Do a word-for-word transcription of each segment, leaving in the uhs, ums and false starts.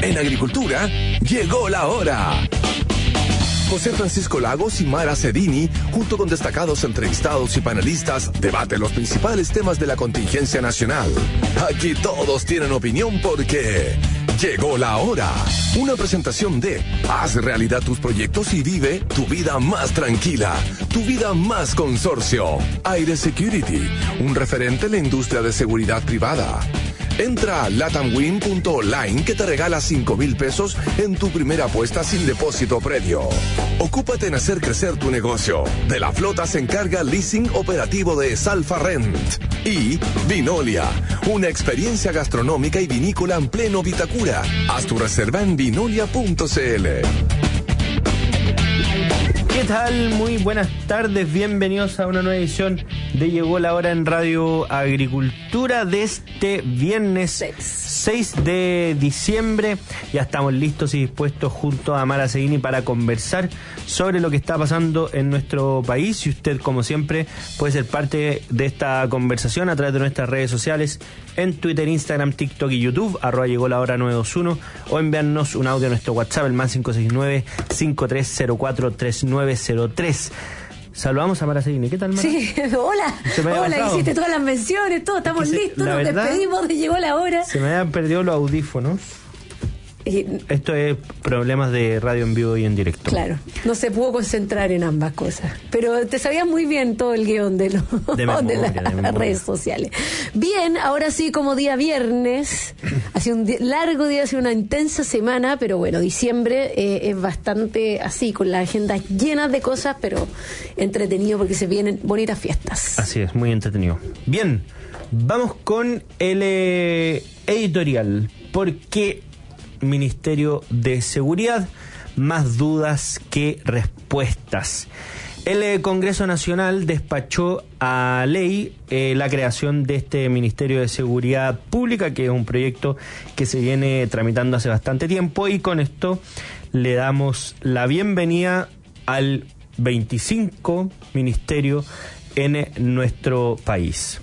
En agricultura, llegó la hora. José Francisco Lagos y Mara Cedini, junto con destacados entrevistados y panelistas, debaten los principales temas de la contingencia nacional. Aquí todos tienen opinión porque llegó la hora. Una presentación de haz realidad tus proyectos y vive tu vida más tranquila, tu vida más consorcio. Aire Security, un referente en la industria de seguridad privada. Entra a latamwin punto online que te regala cinco mil pesos en tu primera apuesta sin depósito previo. Ocúpate en hacer crecer tu negocio. De la flota se encarga Leasing Operativo de Salfa Rent. Y Vinolia, una experiencia gastronómica y vinícola en pleno Vitacura. Haz tu reserva en vinolia punto cl. ¿Qué tal? Muy buenas tardes, bienvenidos a una nueva edición de Llegó la Hora en Radio Agricultura de este viernes seis de diciembre. Ya estamos listos y dispuestos junto a Mara Cedini para conversar sobre lo que está pasando en nuestro país, y usted, como siempre, puede ser parte de esta conversación a través de nuestras redes sociales en Twitter, Instagram, TikTok y YouTube, arroba llegó la hora nueve dos uno, o enviarnos un audio a nuestro WhatsApp, el más cinco seis nueve, cinco tres cero cuatro, tres nueve cero tres. Saludamos a Mara Cedini. ¿Qué tal, Mara? Sí, hola. Hola, pasado. Hiciste todas las menciones, todo, estamos se, listos, nos verdad, despedimos de Llegó la Hora. Se me habían perdido los audífonos. Eh, Esto es problemas de radio en vivo y en directo. Claro, no se pudo concentrar en ambas cosas. Pero te sabías muy bien todo el guión de, lo, de, memoria, de las de redes sociales. Bien, ahora sí, como día viernes, ha sido un día, largo día, ha sido una intensa semana, pero bueno, diciembre eh, es bastante así, con la agenda llena de cosas, pero entretenido porque se vienen bonitas fiestas. Así es, muy entretenido. Bien, vamos con el eh, editorial, porque Ministerio de Seguridad, más dudas que respuestas. El eh, Congreso Nacional despachó a ley eh, la creación de este Ministerio de Seguridad Pública, que es un proyecto que se viene tramitando hace bastante tiempo, y con esto le damos la bienvenida al veinticinco ministerio en nuestro país.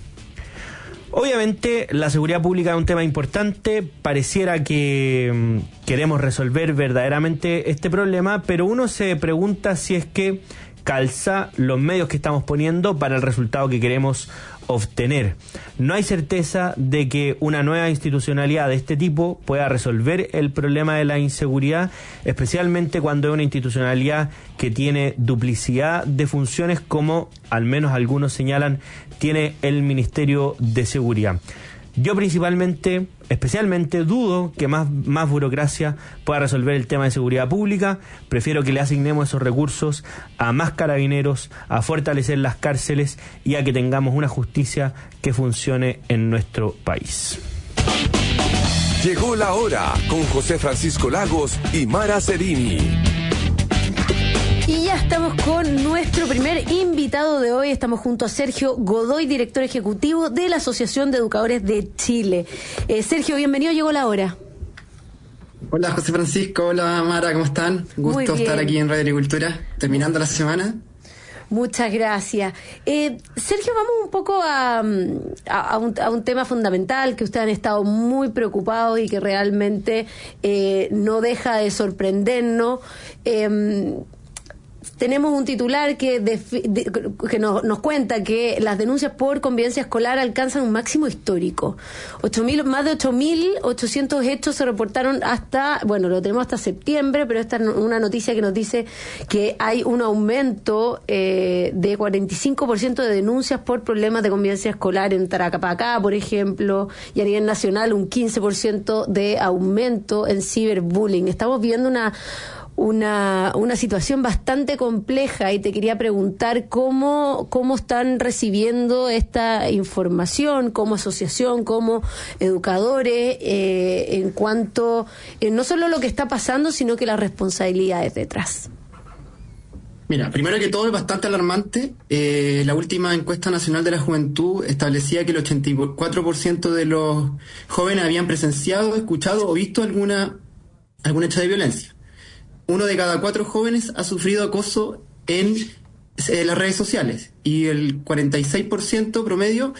Obviamente la seguridad pública es un tema importante, pareciera que mmm, queremos resolver verdaderamente este problema, pero uno se pregunta si es que calza los medios que estamos poniendo para el resultado que queremos obtener. No hay certeza de que una nueva institucionalidad de este tipo pueda resolver el problema de la inseguridad, especialmente cuando es una institucionalidad que tiene duplicidad de funciones, como al menos algunos señalan tiene el Ministerio de Seguridad. Yo principalmente, especialmente, dudo que más, más burocracia pueda resolver el tema de seguridad pública. Prefiero que le asignemos esos recursos a más carabineros, a fortalecer las cárceles y a que tengamos una justicia que funcione en nuestro país. Llegó la hora con José Francisco Lagos y Mara Cedini. Y ya estamos con nuestro primer invitado de hoy. Estamos junto a Sergio Godoy, director ejecutivo de la Asociación de Educadores de Chile. Eh, Sergio, bienvenido, llegó la hora. Hola José Francisco, hola Mara, ¿cómo están? Gusto estar aquí en Radio Agricultura, terminando la semana. Muchas gracias. Eh, Sergio, vamos un poco a, a, a, un, a un tema fundamental que ustedes han estado muy preocupados y que realmente eh, no deja de sorprendernos. Eh, Tenemos un titular que, de, de, que nos, nos cuenta que las denuncias por convivencia escolar alcanzan un máximo histórico. ocho mil, más de ocho mil ochocientos hechos se reportaron hasta, bueno, lo tenemos hasta septiembre, pero esta es una noticia que nos dice que hay un aumento eh, de cuarenta y cinco por ciento de denuncias por problemas de convivencia escolar en Tarapacá, por ejemplo, y a nivel nacional un quince por ciento de aumento en ciberbullying. Estamos viendo una Una, una situación bastante compleja y te quería preguntar cómo, cómo están recibiendo esta información como asociación, como educadores, eh, en cuanto eh, no solo lo que está pasando, sino que las responsabilidades detrás. Mira, primero que todo es bastante alarmante. Eh, la última encuesta nacional de la juventud establecía que el ochenta y cuatro por ciento de los jóvenes habían presenciado, escuchado o visto alguna algún hecho de violencia. Uno de cada cuatro jóvenes ha sufrido acoso en eh, las redes sociales y el cuarenta y seis por ciento promedio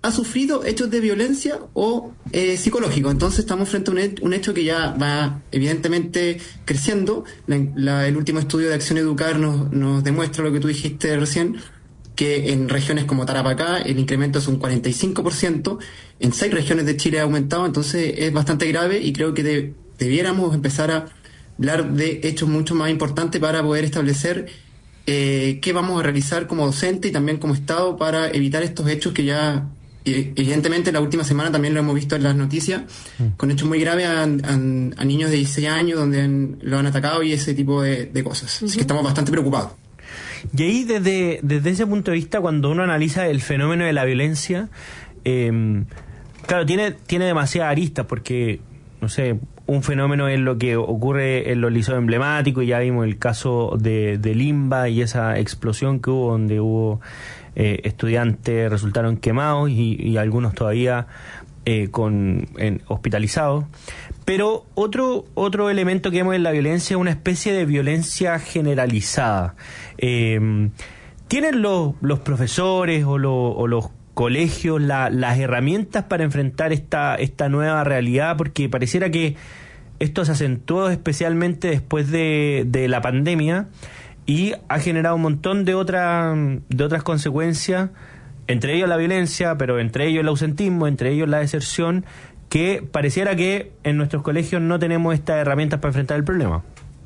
ha sufrido hechos de violencia o eh, psicológico. Entonces estamos frente a un, he- un hecho que ya va evidentemente creciendo. La, la- el último estudio de Acción Educar nos, nos demuestra lo que tú dijiste recién, que en regiones como Tarapacá el incremento es un cuarenta y cinco por ciento, en seis regiones de Chile ha aumentado, entonces es bastante grave y creo que de- debiéramos empezar a hablar de hechos mucho más importantes para poder establecer eh, qué vamos a realizar como docente y también como Estado para evitar estos hechos que ya eh, evidentemente la última semana también lo hemos visto en las noticias, con hechos muy graves a, a- a niños de dieciséis años donde han- lo han atacado y ese tipo de, de cosas. Así que estamos bastante preocupados. Y ahí desde, desde ese punto de vista, cuando uno analiza el fenómeno de la violencia, eh, claro, tiene, tiene demasiadas aristas porque, no sé, un fenómeno es lo que ocurre en los liceos emblemáticos, y ya vimos el caso de, de Limba y esa explosión que hubo donde hubo eh, estudiantes resultaron quemados y, y algunos todavía eh, con en, hospitalizados. Pero otro otro elemento que vemos en la violencia es una especie de violencia generalizada. Eh, ¿Tienen los, los profesores o, lo, o los colegios la, las herramientas para enfrentar esta, esta nueva realidad? Porque pareciera que esto se acentuó especialmente después de, de la pandemia y ha generado un montón de, otra, de otras consecuencias, entre ellos la violencia, pero entre ellos el ausentismo, entre ellos la deserción, que pareciera que en nuestros colegios no tenemos estas herramientas para enfrentar el problema.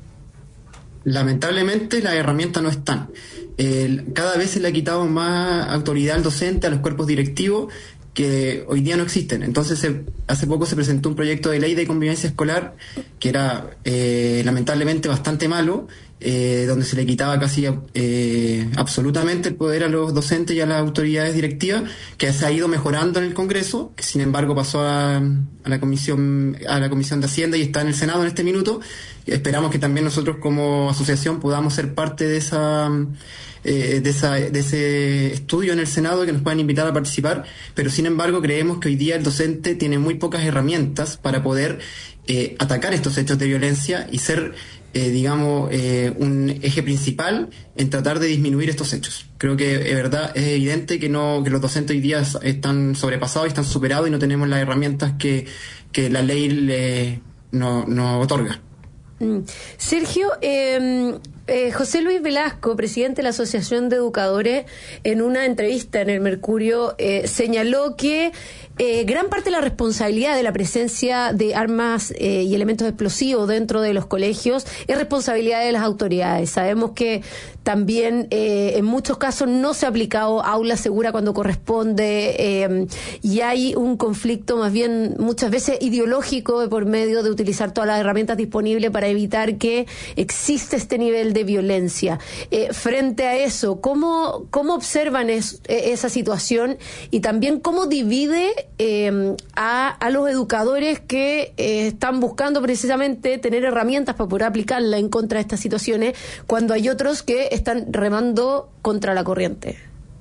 Lamentablemente las herramientas no están. El, cada vez se le ha quitado más autoridad al docente, a los cuerpos directivos, que hoy día no existen. Entonces se, hace poco se presentó un proyecto de ley de convivencia escolar que era eh, lamentablemente bastante malo, eh, donde se le quitaba casi eh, absolutamente el poder a los docentes y a las autoridades directivas, que se ha ido mejorando en el Congreso, que sin embargo pasó a, a la comisión a la Comisión de Hacienda y está en el Senado en este minuto. Esperamos que también nosotros como asociación podamos ser parte de esa eh, de esa de ese estudio en el Senado, que nos puedan invitar a participar, pero sin embargo creemos que hoy día el docente tiene muy pocas herramientas para poder eh, atacar estos hechos de violencia y ser Eh, digamos, eh, un eje principal en tratar de disminuir estos hechos. Creo que es verdad, es evidente que no que los docentes hoy día están sobrepasados y están superados y no tenemos las herramientas que, que la ley le, no, nos otorga. Mm. Sergio, eh, eh, José Luis Velasco, presidente de la Asociación de Educadores, en una entrevista en el Mercurio, eh, señaló que eh, gran parte de la responsabilidad de la presencia de armas eh, y elementos explosivos dentro de los colegios es responsabilidad de las autoridades. Sabemos que también eh, en muchos casos no se ha aplicado aula segura cuando corresponde eh, y hay un conflicto más bien muchas veces ideológico de por medio de utilizar todas las herramientas disponibles para evitar que existe este nivel de violencia. Eh, frente a eso, ¿cómo, cómo observan es, esa situación y también cómo divide eh, a, a los educadores que eh, están buscando precisamente tener herramientas para poder aplicarla en contra de estas situaciones cuando hay otros que están remando contra la corriente?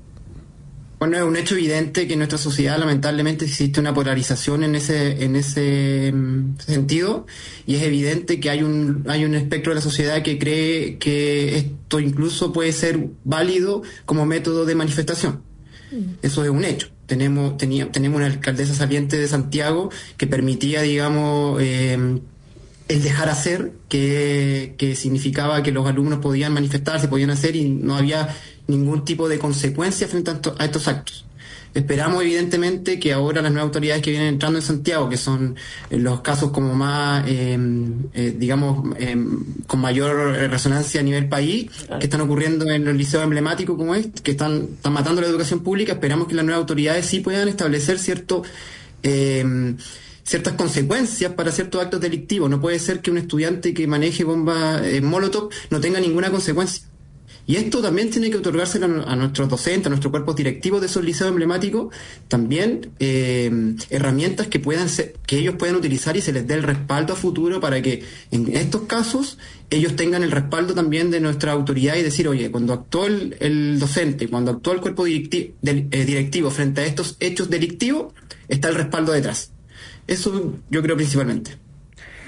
Bueno, es un hecho evidente que en nuestra sociedad lamentablemente existe una polarización en ese en ese mm, sentido, y es evidente que hay un hay un espectro de la sociedad que cree que esto incluso puede ser válido como método de manifestación. Mm. Eso es un hecho. Tenemos tenía, tenemos una alcaldesa saliente de Santiago que permitía, digamos, eh, el dejar hacer, que, que significaba que los alumnos podían manifestarse, podían hacer y no había ningún tipo de consecuencia frente a estos actos. Esperamos evidentemente que ahora las nuevas autoridades que vienen entrando en Santiago, que son los casos como más, eh, eh, digamos, eh, con mayor resonancia a nivel país, que están ocurriendo en los liceos emblemáticos como este, que están, están matando la educación pública, esperamos que las nuevas autoridades sí puedan establecer cierto... Eh, ciertas consecuencias para ciertos actos delictivos. No puede ser que un estudiante que maneje bombas eh, Molotov no tenga ninguna consecuencia. Y esto también tiene que otorgárselo a, a nuestros docentes, a nuestros cuerpos directivos de esos liceos emblemáticos, también eh, herramientas que puedan ser, que ellos puedan utilizar y se les dé el respaldo a futuro para que en estos casos ellos tengan el respaldo también de nuestra autoridad y decir, oye, cuando actuó el, el docente, cuando actuó el cuerpo directi- del, eh, directivo frente a estos hechos delictivos, está el respaldo detrás. Eso yo creo principalmente.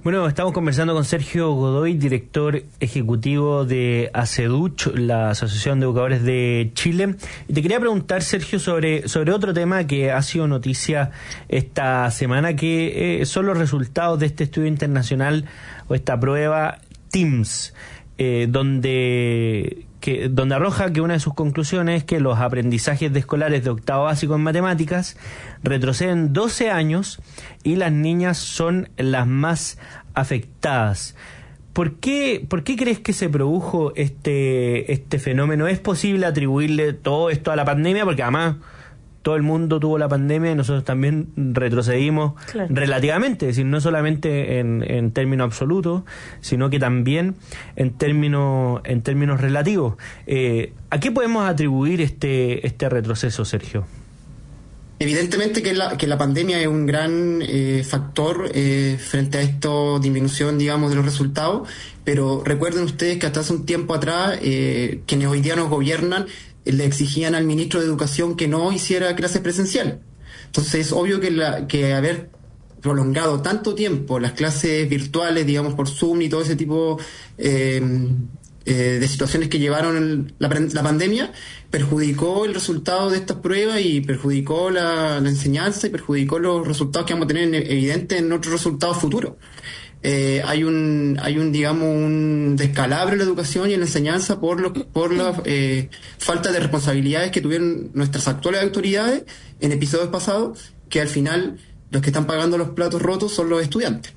Bueno, estamos conversando con Sergio Godoy, director ejecutivo de ACEDUCH, la Asociación de Educadores de Chile. Y te quería preguntar, Sergio, sobre, sobre otro tema que ha sido noticia esta semana, que eh, son los resultados de este estudio internacional o esta prueba TIMSS, eh, donde... Que, donde arroja que una de sus conclusiones es que los aprendizajes de escolares de octavo básico en matemáticas retroceden doce años y las niñas son las más afectadas. ¿Por qué, por qué crees que se produjo este, este fenómeno? ¿Es posible atribuirle todo esto a la pandemia? Porque además todo el mundo tuvo la pandemia y nosotros también retrocedimos claro. relativamente, es decir, no solamente en, en términos absolutos, sino que también en términos en términos relativos. Eh, ¿A qué podemos atribuir este este retroceso, Sergio? Evidentemente que la, que la pandemia es un gran eh, factor eh, frente a esta disminución, digamos, de los resultados, pero recuerden ustedes que hasta hace un tiempo atrás, eh, quienes hoy día nos gobiernan, le exigían al ministro de Educación que no hiciera clases presenciales. Entonces es obvio que, la, que haber prolongado tanto tiempo las clases virtuales, digamos, por Zoom y todo ese tipo eh, eh, de situaciones que llevaron la, la pandemia, perjudicó el resultado de estas pruebas y perjudicó la, la enseñanza y perjudicó los resultados que vamos a tener evidentes en otros resultados futuros. Eh, hay un, hay un, digamos, un descalabro en la educación y en la enseñanza por los, por la eh, falta de responsabilidades que tuvieron nuestras actuales autoridades en episodios pasados, que al final los que están pagando los platos rotos son los estudiantes.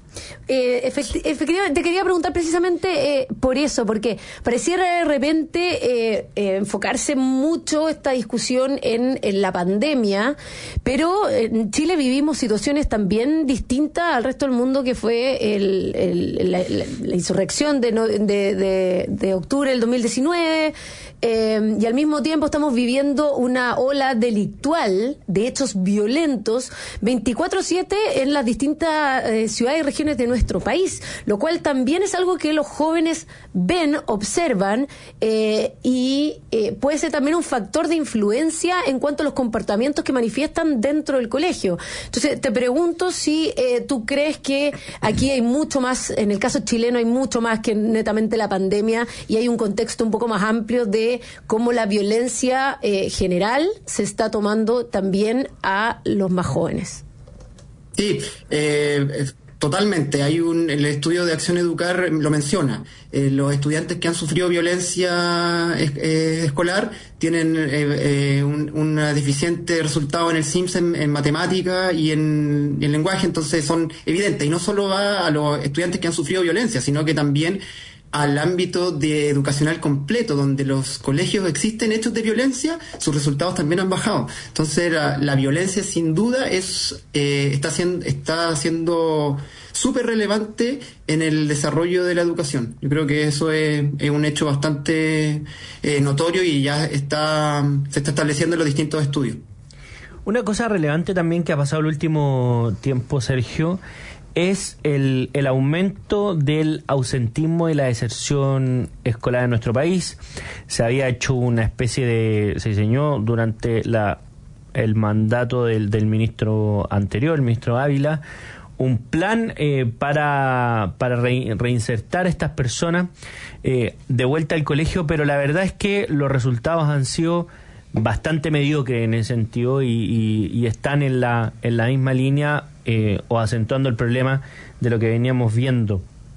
Eh, efecti- efectivamente, te quería preguntar precisamente eh, por eso, porque pareciera de repente eh, eh, enfocarse mucho esta discusión en, en la pandemia, pero en Chile vivimos situaciones también distintas al resto del mundo, que fue el, el, la, la, la insurrección de, no, de, de, de octubre del dos mil diecinueve, eh, y al mismo tiempo estamos viviendo una ola delictual de hechos violentos veinticuatro siete en las distintas eh, ciudades y regiones de nuestro país, lo cual también es algo que los jóvenes ven, observan, eh, y eh, puede ser también un factor de influencia en cuanto a los comportamientos que manifiestan dentro del colegio. Entonces te pregunto si eh, tú crees que aquí hay mucho más, en el caso chileno hay mucho más que netamente la pandemia, y hay un contexto un poco más amplio de cómo la violencia eh, general se está tomando también a los más jóvenes. Sí, eh, totalmente. Hay un, el estudio de Acción Educar lo menciona. Eh, los estudiantes que han sufrido violencia es, eh, escolar tienen eh, eh, un una deficiente resultado en el S I M S en, en matemática y en, en lenguaje, entonces son evidentes. Y no solo va a los estudiantes que han sufrido violencia, sino que también al ámbito de educacional completo, donde los colegios existen hechos de violencia, sus resultados también han bajado. Entonces la, la violencia sin duda es eh, está siendo está siendo súper relevante en el desarrollo de la educación. Yo creo que eso es, es un hecho bastante eh, notorio y ya está se está estableciendo en los distintos estudios. Una cosa relevante también que ha pasado el último tiempo, Sergio, es el, el aumento del ausentismo y la deserción escolar en nuestro país. Se había hecho una especie de... se diseñó durante la el mandato del, del ministro anterior, el ministro Ávila, un plan eh, para, para re, reinsertar a estas personas eh, de vuelta al colegio, pero la verdad es que los resultados han sido bastante mediocres en ese sentido y, y, y están en la, en la misma línea eh, o acentuando el problema de lo que veníamos viendo.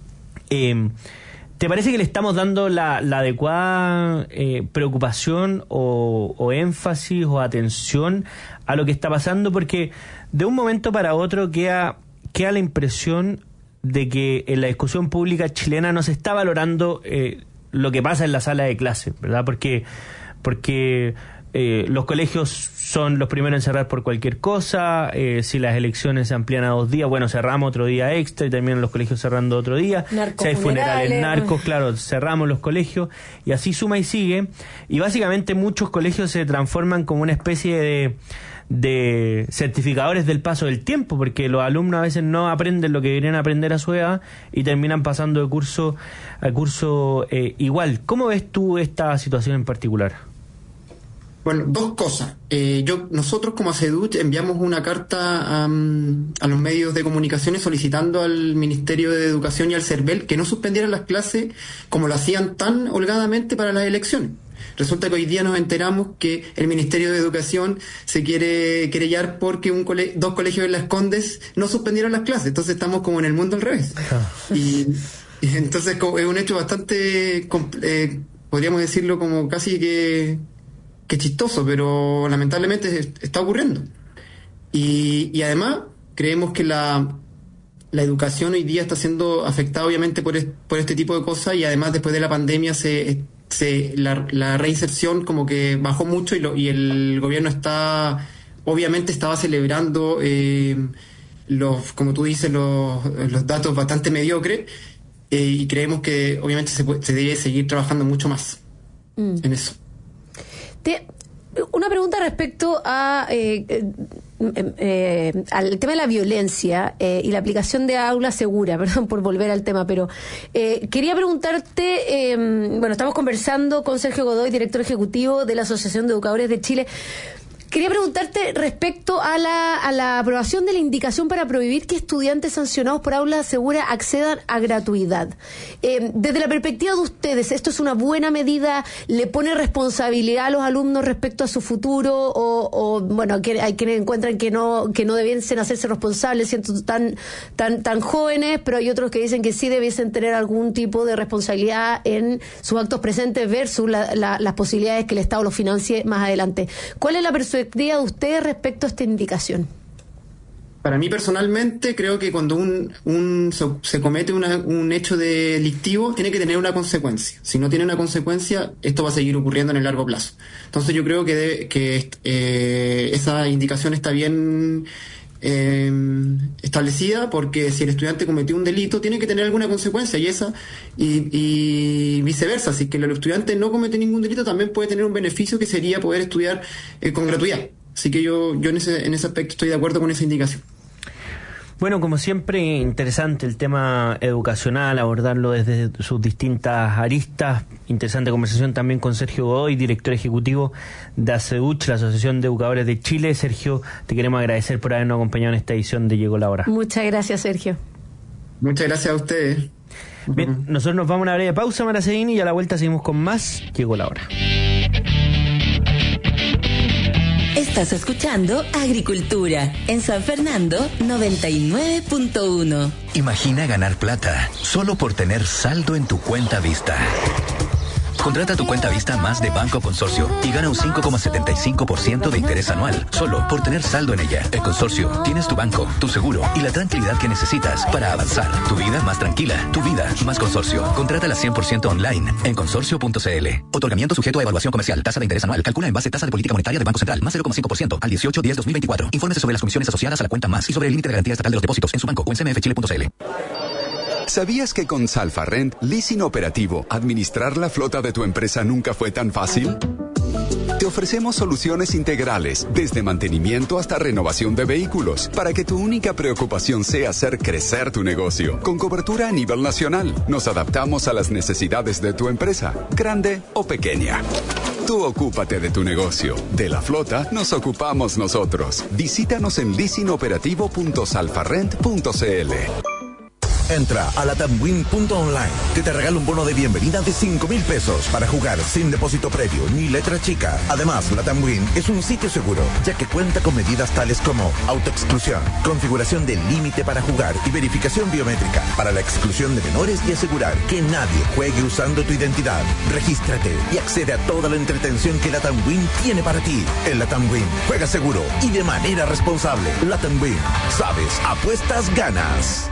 Eh, ¿Te parece que le estamos dando la, la adecuada eh, preocupación o, o énfasis o atención a lo que está pasando? Porque de un momento para otro queda, queda la impresión de que en la discusión pública chilena no se está valorando eh, lo que pasa en la sala de clase, ¿verdad? Porque, porque eh, los colegios son los primeros en cerrar por cualquier cosa. Eh, si las elecciones se amplían a dos días, bueno, cerramos otro día extra y terminan los colegios cerrando otro día. Si hay funerales, narcos, claro, cerramos los colegios y así suma y sigue. Y básicamente muchos colegios se transforman como una especie de de certificadores del paso del tiempo, porque los alumnos a veces no aprenden lo que deberían aprender a su edad y terminan pasando de curso a curso eh, igual. ¿Cómo ves tú esta situación en particular? Bueno, dos cosas. Eh, yo, nosotros como ACEDUCH enviamos una carta um, a los medios de comunicaciones solicitando al Ministerio de Educación y al CERVEL que no suspendieran las clases como lo hacían tan holgadamente para las elecciones. Resulta que hoy día nos enteramos que el Ministerio de Educación se quiere querellar porque un cole- dos colegios en Las Condes no suspendieron las clases. Entonces estamos como en el mundo al revés. Y, y entonces como, es un hecho bastante, eh, podríamos decirlo como casi que... que chistoso, pero lamentablemente está ocurriendo. Y, y además creemos que la, la educación hoy día está siendo afectada obviamente por, es, por este tipo de cosas, y además después de la pandemia se, se la, la reinserción como que bajó mucho y, lo, y el gobierno está, obviamente estaba celebrando eh, los, como tú dices, los, los datos bastante mediocres, eh, y creemos que obviamente se, puede, se debe seguir trabajando mucho más mm. en eso. Te, una pregunta respecto a eh, eh, eh, al tema de la violencia eh, y la aplicación de aula segura, perdón por volver al tema, pero eh, quería preguntarte, eh, bueno, estamos conversando con Sergio Godoy, director ejecutivo de la Asociación de Educadores de Chile. Quería preguntarte respecto a la, a la aprobación de la indicación para prohibir que estudiantes sancionados por aula segura accedan a gratuidad. Eh, desde la perspectiva de ustedes, ¿esto es una buena medida? ¿Le pone responsabilidad a los alumnos respecto a su futuro? O, o bueno, que, hay quienes encuentran que no que no debiesen hacerse responsables siendo tan, tan, tan jóvenes, pero hay otros que dicen que sí debiesen tener algún tipo de responsabilidad en sus actos presentes versus la, la, las posibilidades que el Estado los financie más adelante. ¿Cuál es la perspectiva de ustedes respecto a esta indicación? Para mí personalmente creo que cuando un, un se comete una, un hecho delictivo tiene que tener una consecuencia. Si no tiene una consecuencia, esto va a seguir ocurriendo en el largo plazo. Entonces yo creo que, debe, que eh, esa indicación está bien eh, establecida, porque si el estudiante cometió un delito tiene que tener alguna consecuencia, y esa y, y viceversa. Si que el estudiante no comete ningún delito, también puede tener un beneficio que sería poder estudiar eh, con gratuidad. Así que yo, yo en ese, en ese aspecto estoy de acuerdo con esa indicación. Bueno, como siempre, interesante el tema educacional, abordarlo desde sus distintas aristas. Interesante conversación también con Sergio Godoy, director ejecutivo de ACEDUCH, la Asociación de Educadores de Chile. Sergio, te queremos agradecer por habernos acompañado en esta edición de Llegó la Hora. Muchas gracias, Sergio. Muchas gracias a ustedes. Bien, uh-huh. Nosotros nos vamos a una breve pausa, Mara Cedini, y a la vuelta seguimos con más Llegó la Hora. Estás escuchando Agricultura en San Fernando noventa y nueve punto uno. Imagina ganar plata solo por tener saldo en tu cuenta Vista. Contrata tu cuenta Vista Más de Banco Consorcio y gana un cinco coma setenta y cinco por ciento de interés anual solo por tener saldo en ella. El Consorcio, tienes tu banco, tu seguro y la tranquilidad que necesitas para avanzar. Tu vida más tranquila, tu vida más Consorcio. Contrátala cien por ciento online en consorcio punto c l. Otorgamiento sujeto a evaluación comercial. Tasa de interés anual. Calcula en base tasa de política monetaria de Banco Central más cero coma cinco por ciento al dieciocho diez dos mil veinticuatro. Infórmese sobre las comisiones asociadas a la cuenta Más y sobre el límite de garantía estatal de los depósitos en su banco o en c m f chile punto c l. ¿Sabías que con Salfarrent, leasing operativo, administrar la flota de tu empresa nunca fue tan fácil? Te ofrecemos soluciones integrales, desde mantenimiento hasta renovación de vehículos, para que tu única preocupación sea hacer crecer tu negocio. Con cobertura a nivel nacional, nos adaptamos a las necesidades de tu empresa, grande o pequeña. Tú ocúpate de tu negocio. De la flota nos ocupamos nosotros. Visítanos en leasing operativo punto salfarrent punto c l. Entra a latamwin punto online, que te regala un bono de bienvenida de cinco mil pesos para jugar sin depósito previo ni letra chica. Además, Latamwin es un sitio seguro, ya que cuenta con medidas tales como autoexclusión, configuración del límite para jugar y verificación biométrica para la exclusión de menores y asegurar que nadie juegue usando tu identidad. Regístrate y accede a toda la entretención que Latamwin tiene para ti. En Latamwin, juega seguro y de manera responsable. Latamwin, sabes, apuestas, ganas.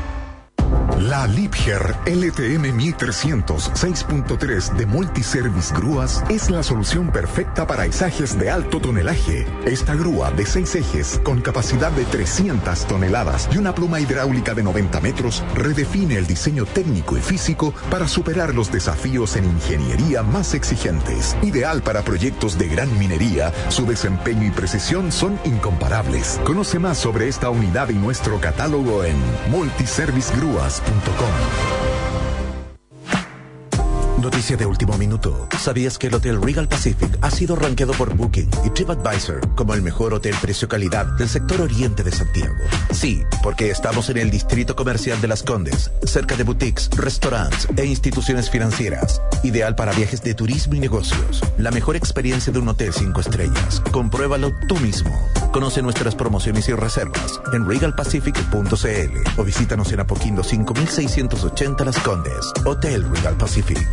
La Liebherr L T M mil trescientos seis punto tres de Multiservice Grúas es la solución perfecta para izajes de alto tonelaje. Esta grúa de seis ejes con capacidad de trescientas toneladas y una pluma hidráulica de noventa metros redefine el diseño técnico y físico para superar los desafíos en ingeniería más exigentes. Ideal para proyectos de gran minería, su desempeño y precisión son incomparables. Conoce más sobre esta unidad y nuestro catálogo en multiservice grúas punto com. Noticia de último minuto. ¿Sabías que el Hotel Regal Pacific ha sido rankeado por Booking y TripAdvisor como el mejor hotel precio-calidad del sector oriente de Santiago? Sí, porque estamos en el distrito comercial de Las Condes, cerca de boutiques, restaurantes e instituciones financieras. Ideal para viajes de turismo y negocios. La mejor experiencia de un hotel cinco estrellas. Compruébalo tú mismo. Conoce nuestras promociones y reservas en regal pacific punto c l o visítanos en Apoquindo cinco mil seiscientos ochenta Las Condes. Hotel Regal Pacific.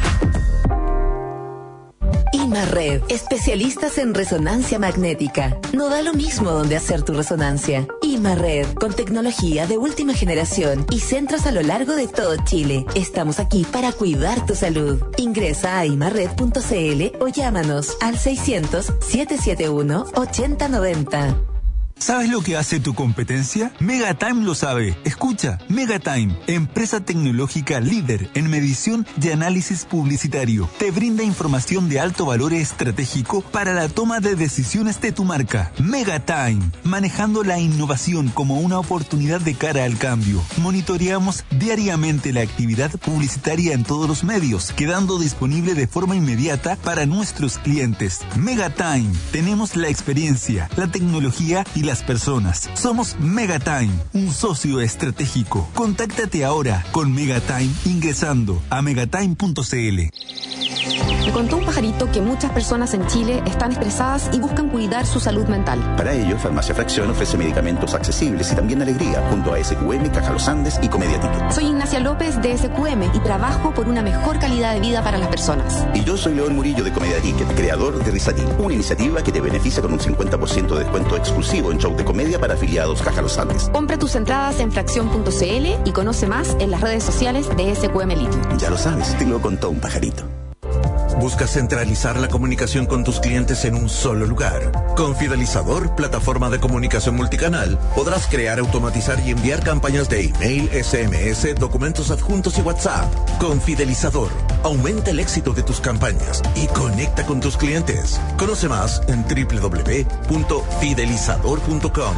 Imarred, especialistas en resonancia magnética. No da lo mismo donde hacer tu resonancia. Imarred, con tecnología de última generación y centros a lo largo de todo Chile. Estamos aquí para cuidar tu salud. Ingresa a imarred punto c l o llámanos al seiscientos, setecientos setenta y uno, ochenta noventa. ¿Sabes lo que hace tu competencia? Megatime lo sabe. Escucha, Megatime, empresa tecnológica líder en medición y análisis publicitario. Te brinda información de alto valor estratégico para la toma de decisiones de tu marca. Megatime, manejando la innovación como una oportunidad de cara al cambio. Monitoreamos diariamente la actividad publicitaria en todos los medios, quedando disponible de forma inmediata para nuestros clientes. Megatime, tenemos la experiencia, la tecnología y la las personas. Somos Megatime, un socio estratégico. Contáctate ahora con Megatime ingresando a megatime punto c l. Me contó un pajarito que muchas personas en Chile están estresadas y buscan cuidar su salud mental. Para ello, Farmacia Fracción ofrece medicamentos accesibles y también alegría, junto a S Q M, Caja Los Andes y Comedia Ticket. Soy Ignacia López de S Q M y trabajo por una mejor calidad de vida para las personas. Y yo soy León Murillo de Comedia Ticket, creador de Risatil, una iniciativa que te beneficia con un cincuenta por ciento de descuento exclusivo en show de comedia para afiliados Caja Los Andes. Compra tus entradas en fracción punto c l y conoce más en las redes sociales de S Q M Litio. Ya lo sabes, te lo contó un pajarito. ¿Buscas centralizar la comunicación con tus clientes en un solo lugar? Con Fidelizador, plataforma de comunicación multicanal, podrás crear, automatizar y enviar campañas de email, S M S, documentos adjuntos y WhatsApp. Con Fidelizador, aumenta el éxito de tus campañas y conecta con tus clientes. Conoce más en doble u doble u doble u punto fidelizador punto com.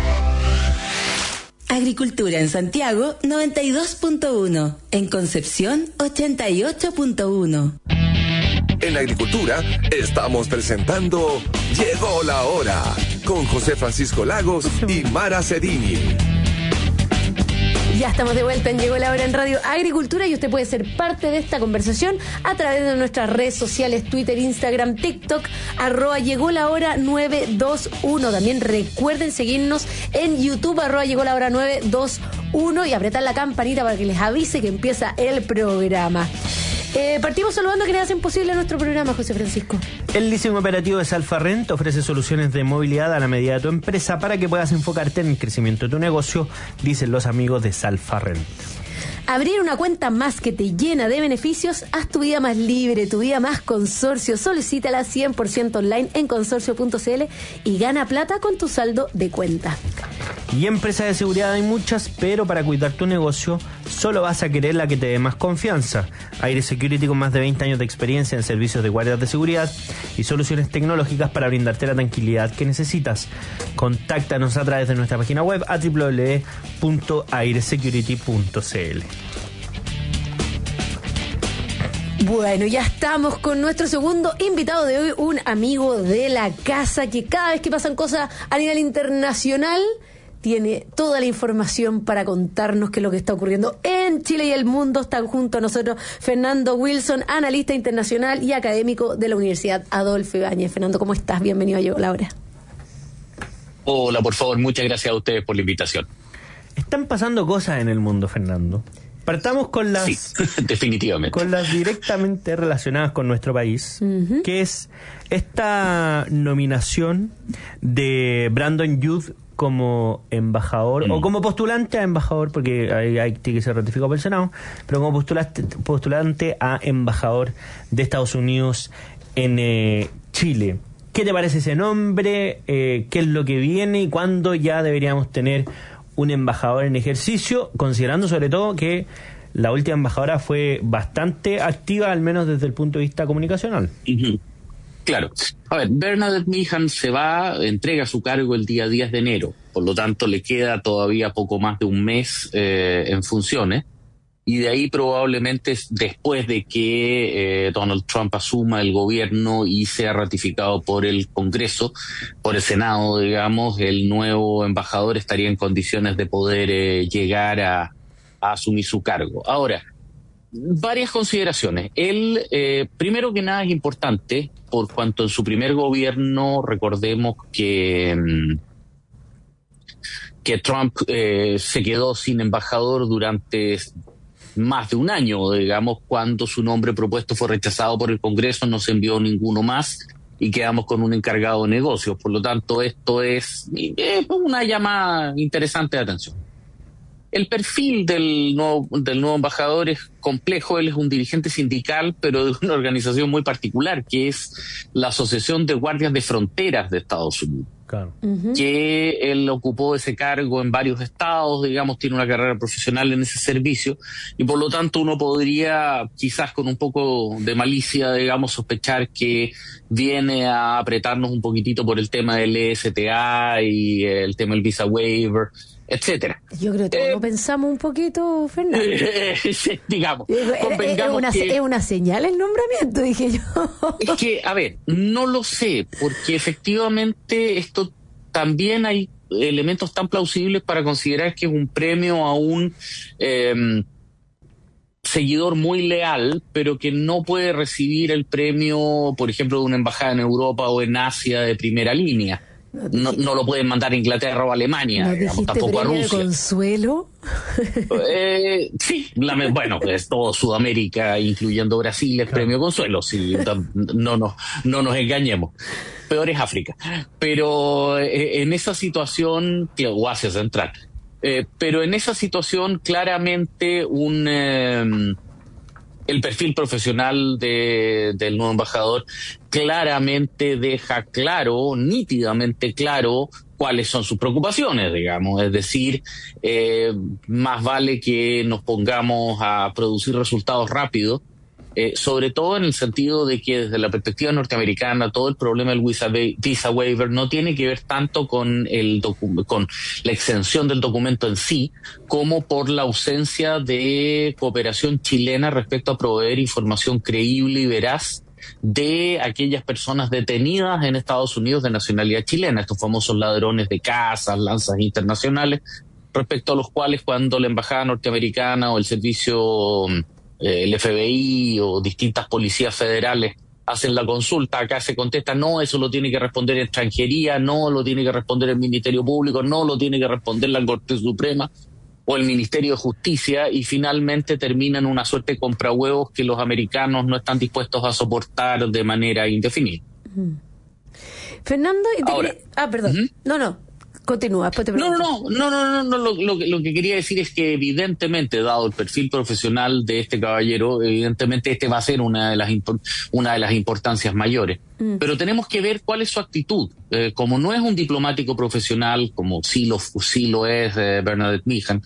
Agricultura en Santiago noventa y dos punto uno, en Concepción ochenta y ocho punto uno. En la agricultura estamos presentando Llegó la Hora con José Francisco Lagos y Mara Cedini. Ya estamos de vuelta en Llegó la Hora en Radio Agricultura y usted puede ser parte de esta conversación a través de nuestras redes sociales, Twitter, Instagram, TikTok, arroba Llegó la Hora nueve dos uno. También recuerden seguirnos en YouTube, arroba Llegó la Hora nueve dos uno y apretar la campanita para que les avise que empieza el programa. Eh, partimos saludando a quienes hacen posible nuestro programa, José Francisco. El leasing operativo de Salfa Rent ofrece soluciones de movilidad a la medida de tu empresa para que puedas enfocarte en el crecimiento de tu negocio, dicen los amigos de Salfa Rent. Abrir una cuenta más que te llena de beneficios, haz tu vida más libre, tu vida más consorcio. Solicítala cien por ciento online en consorcio punto c l y gana plata con tu saldo de cuenta. Y empresas de seguridad hay muchas, pero para cuidar tu negocio solo vas a querer la que te dé más confianza. Aire Security, con más de veinte años de experiencia en servicios de guardias de seguridad y soluciones tecnológicas para brindarte la tranquilidad que necesitas. Contáctanos a través de nuestra página web a doble u doble u doble u punto aire security punto c l. Bueno, ya estamos con nuestro segundo invitado de hoy, un amigo de la casa que cada vez que pasan cosas a nivel internacional tiene toda la información para contarnos qué es lo que está ocurriendo en Chile y el mundo. Están junto a nosotros Fernando Wilson, analista internacional y académico de la Universidad Adolfo Ibáñez. Fernando, ¿cómo estás? Bienvenido a Llegó la Hora. Hola, por favor, muchas gracias a ustedes por la invitación. Están pasando cosas en el mundo, Fernando. Partamos con las... Sí, definitivamente. Con las directamente relacionadas con nuestro país, uh-huh. que es esta nominación de Brandon Youth como embajador, mm. o como postulante a embajador, porque hay, hay que se ratificó por el Senado, pero como postulante, postulante a embajador de Estados Unidos en eh, Chile. ¿Qué te parece ese nombre? Eh, ¿Qué es lo que viene? ¿Y cuándo ya deberíamos tener un embajador en ejercicio? Considerando sobre todo que la última embajadora fue bastante activa, al menos desde el punto de vista comunicacional. Uh-huh. Claro. A ver, Bernadette Meehan se va, entrega su cargo el día diez de enero, por lo tanto le queda todavía poco más de un mes eh, en funciones. y de ahí probablemente después de que eh, Donald Trump asuma el gobierno y sea ratificado por el Congreso, por el Senado, digamos, el nuevo embajador estaría en condiciones de poder eh, llegar a, a asumir su cargo. Ahora, varias consideraciones. Él, eh, primero que nada, es importante, por cuanto en su primer gobierno, recordemos que... Mm, que Trump eh, se quedó sin embajador durante más de un año, digamos, cuando su nombre propuesto fue rechazado por el Congreso, no se envió ninguno más y quedamos con un encargado de negocios. Por lo tanto, esto es, es una llamada interesante de atención. El perfil del nuevo, del nuevo embajador es complejo. Él es un dirigente sindical, pero de una organización muy particular, que es la Asociación de Guardias de Fronteras de Estados Unidos. Claro. Uh-huh. Que él ocupó ese cargo en varios estados, digamos, tiene una carrera profesional en ese servicio, y por lo tanto uno podría, quizás con un poco de malicia, digamos, sospechar que viene a apretarnos un poquitito por el tema del E S T A y el tema del visa waiver, etcétera. Yo creo que todos eh, pensamos un poquito, Fernando. Eh, eh, digamos, es una, que, es una señal el nombramiento, dije yo. Es que, a ver, no lo sé, porque efectivamente esto también hay elementos tan plausibles para considerar que es un premio a un eh, seguidor muy leal, pero que no puede recibir el premio, por ejemplo, de una embajada en Europa o en Asia de primera línea. No, no lo pueden mandar a Inglaterra o a Alemania, ¿No digamos, tampoco a Rusia. ¿Consuelo? Eh, sí, la, bueno, es todo Sudamérica, incluyendo Brasil, es claro. Premio Consuelo, sí, no, no, no nos engañemos. Peor es África. Pero eh, en esa situación, o Asia Central, eh, pero en esa situación claramente un... Eh, el perfil profesional de, del nuevo embajador claramente deja claro, nítidamente claro, cuáles son sus preocupaciones, digamos. Es decir, eh, más vale que nos pongamos a producir resultados rápidos, eh, sobre todo en el sentido de que desde la perspectiva norteamericana todo el problema del visa, visa waiver no tiene que ver tanto con el docu- con la exención del documento en sí, como por la ausencia de cooperación chilena respecto a proveer información creíble y veraz de aquellas personas detenidas en Estados Unidos de nacionalidad chilena, estos famosos ladrones de casas, lanzas internacionales, respecto a los cuales cuando la embajada norteamericana o el servicio, eh, el F B I o distintas policías federales hacen la consulta, acá se contesta, no, eso lo tiene que responder extranjería, no, lo tiene que responder el Ministerio Público, no, lo tiene que responder la Corte Suprema o el Ministerio de Justicia, y finalmente termina en una suerte de comprahuevos que los americanos no están dispuestos a soportar de manera indefinida. Uh-huh. Fernando, y te Ahora, quería... ah, perdón, uh-huh. no, no, continúa, después te pregunto. No, no, no, no, no, no, lo, lo, lo que quería decir es que evidentemente, dado el perfil profesional de este caballero, evidentemente este va a ser una de las impor- una de las importancias mayores. Mm. Pero tenemos que ver cuál es su actitud. Eh, como no es un diplomático profesional, como sí lo, sí lo es eh, Bernadette Meehan,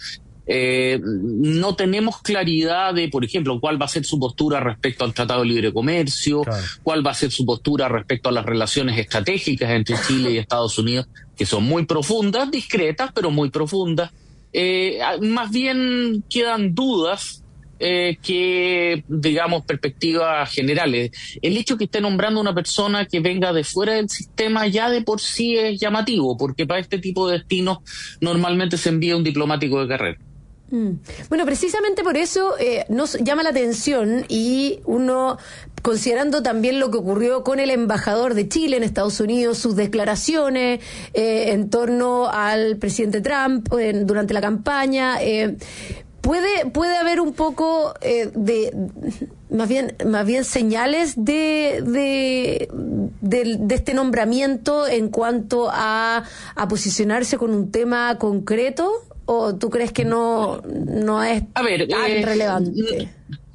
eh, no tenemos claridad de, por ejemplo, cuál va a ser su postura respecto al Tratado de Libre Comercio, claro. Cuál va a ser su postura respecto a las relaciones estratégicas entre Chile y Estados Unidos, que son muy profundas, discretas, pero muy profundas. Eh, más bien quedan dudas eh, que, digamos, perspectivas generales. El hecho que esté nombrando una persona que venga de fuera del sistema ya de por sí es llamativo, porque para este tipo de destinos normalmente se envía un diplomático de carrera. Mm. Bueno, precisamente por eso eh, nos llama la atención, y uno, considerando también lo que ocurrió con el embajador de Chile en Estados Unidos, sus declaraciones eh, en torno al presidente Trump eh, durante la campaña, eh, puede puede haber un poco eh, de más bien más bien señales de de, de de este nombramiento en cuanto a a posicionarse con un tema concreto. ¿O tú crees que no, no es a ver, tan eh, relevante?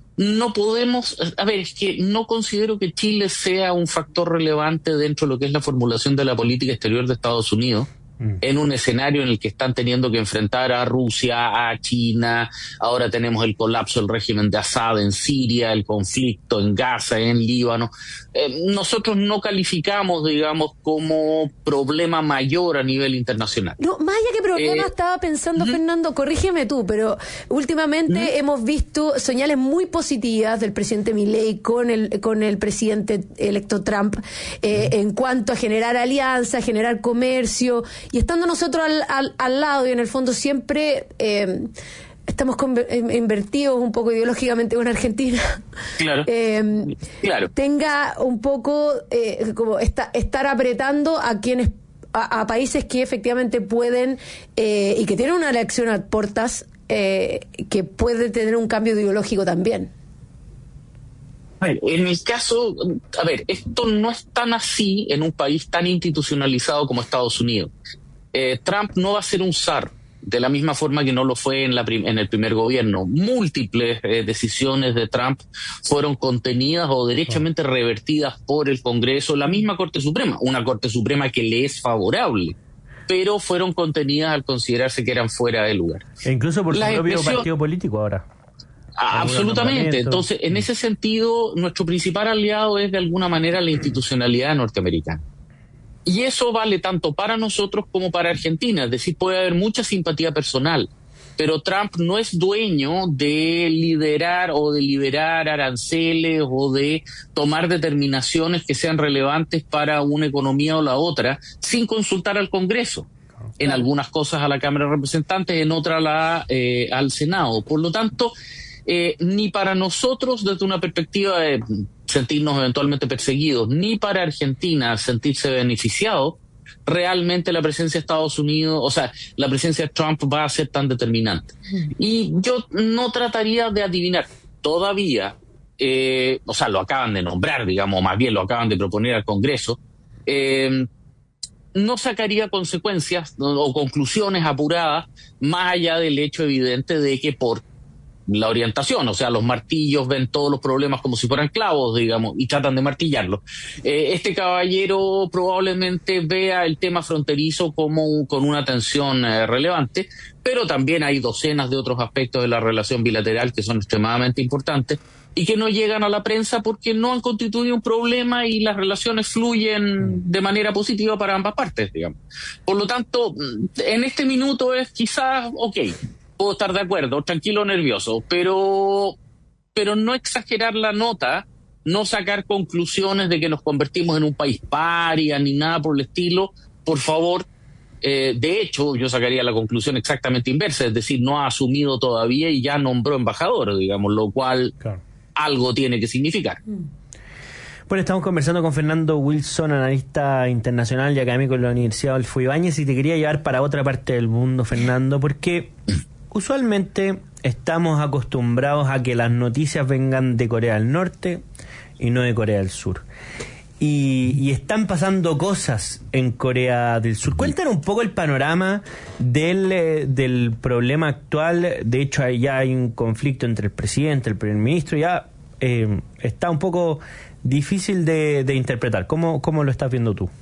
No podemos... A ver, es que no considero que Chile sea un factor relevante dentro de lo que es la formulación de la política exterior de Estados Unidos. en un escenario en el que están teniendo que enfrentar a Rusia, a China, ahora tenemos el colapso del régimen de Assad en Siria, el conflicto en Gaza, en Líbano. Eh, nosotros no calificamos, digamos, como problema mayor a nivel internacional. No, más allá que problema, eh, estaba pensando, uh-huh. Fernando, corrígeme tú, pero últimamente uh-huh. hemos visto señales muy positivas del presidente Milei con el, con el presidente electo Trump eh, uh-huh. en cuanto a generar alianzas, generar comercio. Y estando nosotros al, al, al lado y en el fondo siempre eh, estamos conver- invertidos un poco ideológicamente con Argentina, claro, eh, claro. tenga un poco eh, como esta, estar apretando a quienes a, a países que efectivamente pueden eh, y que tienen una elección a puertas eh, que puede tener un cambio ideológico también. En el caso, a ver, esto no es tan así en un país tan institucionalizado como Estados Unidos. Eh, Trump no va a ser un zar, de la misma forma que no lo fue en, la prim- en el primer gobierno. Múltiples eh, decisiones de Trump fueron contenidas o derechamente revertidas por el Congreso, la misma Corte Suprema, una Corte Suprema que le es favorable, pero fueron contenidas al considerarse que eran fuera de lugar. E incluso por su La propio expresión... partido político ahora. Ah, absolutamente. Entonces, en ese sentido, nuestro principal aliado es de alguna manera la institucionalidad norteamericana. Y eso vale tanto para nosotros como para Argentina. Es decir, puede haber mucha simpatía personal, pero Trump no es dueño de liderar o de liberar aranceles o de tomar determinaciones que sean relevantes para una economía o la otra sin consultar al Congreso. En algunas cosas a la Cámara de Representantes, en otras la, eh, al Senado. Por lo tanto, Eh, ni para nosotros desde una perspectiva de sentirnos eventualmente perseguidos, ni para Argentina sentirse beneficiado, realmente la presencia de Estados Unidos, o sea, la presencia de Trump va a ser tan determinante. Y yo no trataría de adivinar todavía, eh, o sea, lo acaban de nombrar, digamos, más bien lo acaban de proponer al Congreso, eh, no sacaría consecuencias o conclusiones apuradas más allá del hecho evidente de que por la orientación, o sea, los martillos ven todos los problemas como si fueran clavos, digamos, y tratan de martillarlos. Eh, este caballero probablemente vea el tema fronterizo como con una tensión eh, relevante, pero también hay docenas de otros aspectos de la relación bilateral que son extremadamente importantes y que no llegan a la prensa porque no han constituido un problema y las relaciones fluyen de manera positiva para ambas partes, digamos. Por lo tanto, en este minuto es quizás, ok, puedo estar de acuerdo, tranquilo, nervioso, pero, pero no exagerar la nota, no sacar conclusiones de que nos convertimos en un país paria ni nada por el estilo, por favor. Eh, de hecho, yo sacaría la conclusión exactamente inversa, es decir, no ha asumido todavía y ya nombró embajador, digamos, lo cual claro. algo tiene que significar. Bueno, estamos conversando con Fernando Wilson, analista internacional y académico de la Universidad Adolfo Ibáñez, y te quería llevar para otra parte del mundo, Fernando, porque usualmente estamos acostumbrados a que las noticias vengan de Corea del Norte y no de Corea del Sur. Y, y están pasando cosas en Corea del Sur. Cuéntanos un poco el panorama del, eh, del problema actual. De hecho, ya hay un conflicto entre el presidente, el primer ministro. Ya eh, está un poco difícil de, de interpretar. ¿Cómo, ¿Cómo lo estás viendo tú?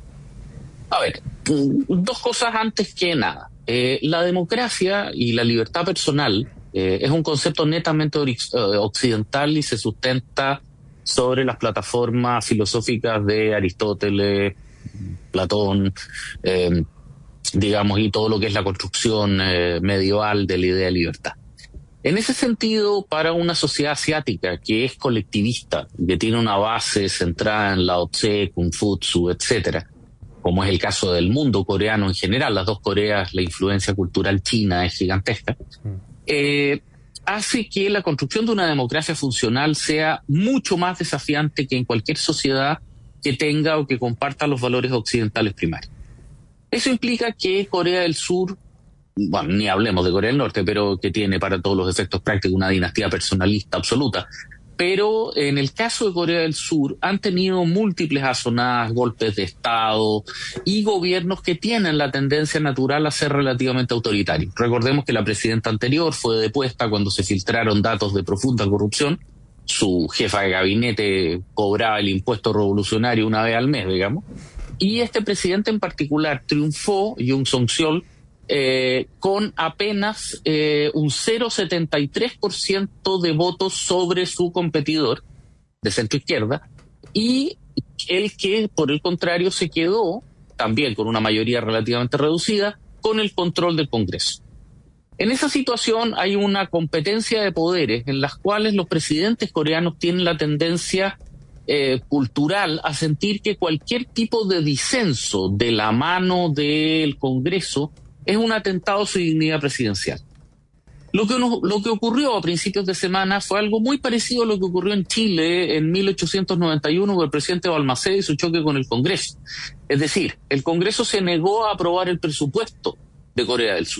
A ver, dos cosas antes que nada. Eh, la democracia y la libertad personal eh, es un concepto netamente occidental y se sustenta sobre las plataformas filosóficas de Aristóteles, Platón, eh, digamos, y todo lo que es la construcción eh, medieval de la idea de libertad. En ese sentido, para una sociedad asiática que es colectivista, que tiene una base centrada en Lao Tse, Confucio, etcétera, como es el caso del mundo coreano en general, las dos Coreas, la influencia cultural china es gigantesca, eh, hace que la construcción de una democracia funcional sea mucho más desafiante que en cualquier sociedad que tenga o que comparta los valores occidentales primarios. Eso implica que Corea del Sur, bueno, ni hablemos de Corea del Norte, pero que tiene para todos los efectos prácticos una dinastía personalista absoluta, pero en el caso de Corea del Sur han tenido múltiples azonadas, golpes de Estado y gobiernos que tienen la tendencia natural a ser relativamente autoritarios. Recordemos que la presidenta anterior fue depuesta cuando se filtraron datos de profunda corrupción. Su jefa de gabinete cobraba el impuesto revolucionario una vez al mes, digamos. y este presidente en particular triunfó, Yoon Song-yeol, eh, con apenas eh, un cero coma setenta y tres por ciento de votos sobre su competidor de centro izquierda, y el que, por el contrario, se quedó, también con una mayoría relativamente reducida, con el control del Congreso. En esa situación hay una competencia de poderes en las cuales los presidentes coreanos tienen la tendencia eh, cultural a sentir que cualquier tipo de disenso de la mano del Congreso es un atentado a su dignidad presidencial. Lo que, no, lo que ocurrió a principios de semana fue algo muy parecido a lo que ocurrió en Chile en mil ochocientos noventa y uno con el presidente Balmaceda y su choque con el Congreso. Es decir, el Congreso se negó a aprobar el presupuesto de Corea del Sur.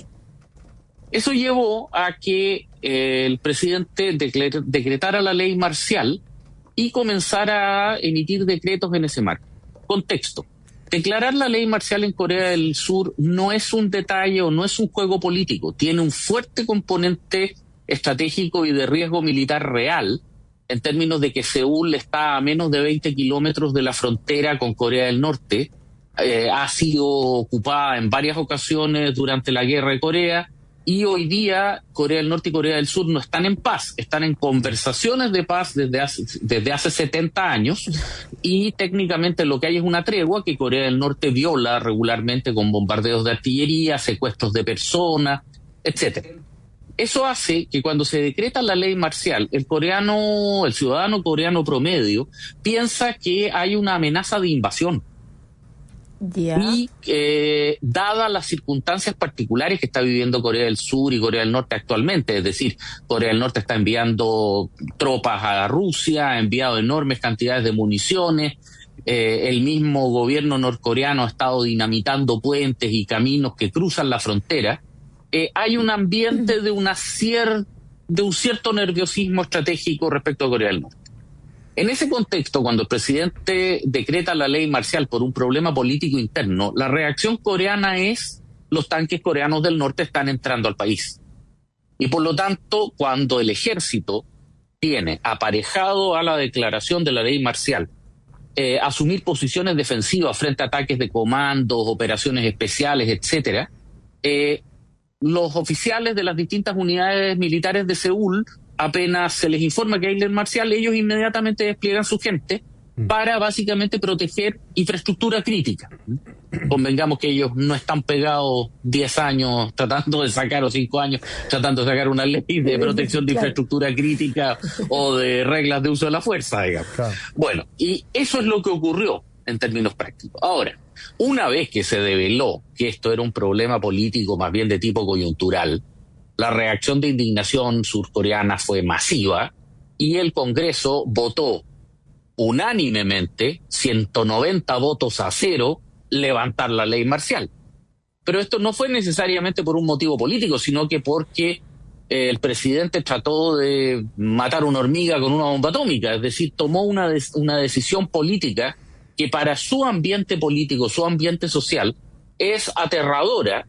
Eso llevó a que eh, el presidente decre- decretara la ley marcial y comenzara a emitir decretos en ese marco. Contexto. Declarar la ley marcial en Corea del Sur no es un detalle o no es un juego político. Tiene un fuerte componente estratégico y de riesgo militar real, en términos de que Seúl está a menos de veinte kilómetros de la frontera con Corea del Norte. Eh, ha sido ocupada en varias ocasiones durante la guerra de Corea. Y hoy día Corea del Norte y Corea del Sur no están en paz, están en conversaciones de paz desde hace, desde hace setenta años, y técnicamente lo que hay es una tregua que Corea del Norte viola regularmente con bombardeos de artillería, secuestros de personas, etcétera. Eso hace que cuando se decreta la ley marcial, el coreano, el ciudadano coreano promedio, piensa que hay una amenaza de invasión. Yeah. Y eh, dadas las circunstancias particulares que está viviendo Corea del Sur y Corea del Norte actualmente, es decir, Corea del Norte está enviando tropas a Rusia, ha enviado enormes cantidades de municiones, eh, el mismo gobierno norcoreano ha estado dinamitando puentes y caminos que cruzan la frontera, eh, hay un ambiente de, una cier- de un cierto nerviosismo estratégico respecto a Corea del Norte. En ese contexto, cuando el presidente decreta la ley marcial por un problema político interno, la reacción coreana es: los tanques coreanos del norte están entrando al país. Y por lo tanto, cuando el ejército tiene aparejado a la declaración de la ley marcial eh, asumir posiciones defensivas frente a ataques de comandos, operaciones especiales, etcétera, eh, los oficiales de las distintas unidades militares de Seúl, apenas se les informa que hay ley marcial, ellos inmediatamente despliegan su gente para básicamente proteger infraestructura crítica. Convengamos que ellos no están pegados diez años tratando de sacar, o cinco años tratando de sacar una ley de protección de infraestructura crítica o de reglas de uso de la fuerza, digamos. Bueno, y eso es lo que ocurrió en términos prácticos. Ahora, una vez que se develó que esto era un problema político más bien de tipo coyuntural, la reacción de indignación surcoreana fue masiva y el Congreso votó unánimemente, ciento noventa votos a cero, levantar la ley marcial. Pero esto no fue necesariamente por un motivo político, sino que porque eh, el presidente trató de matar una hormiga con una bomba atómica, es decir, tomó una, de- una decisión política que para su ambiente político, su ambiente social, es aterradora,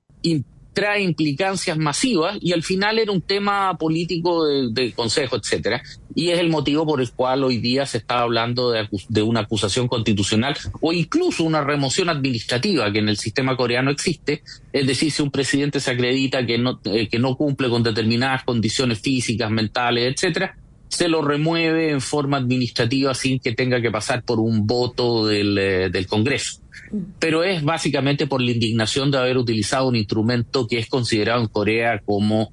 y trae implicancias masivas, y al final era un tema político de, de consejo, etcétera, y es el motivo por el cual hoy día se está hablando de, acu- de una acusación constitucional o incluso una remoción administrativa que en el sistema coreano existe, es decir, si un presidente se acredita que no, eh, que no cumple con determinadas condiciones físicas, mentales, etcétera, se lo remueve en forma administrativa sin que tenga que pasar por un voto del, eh, del Congreso. Pero es básicamente por la indignación de haber utilizado un instrumento que es considerado en Corea como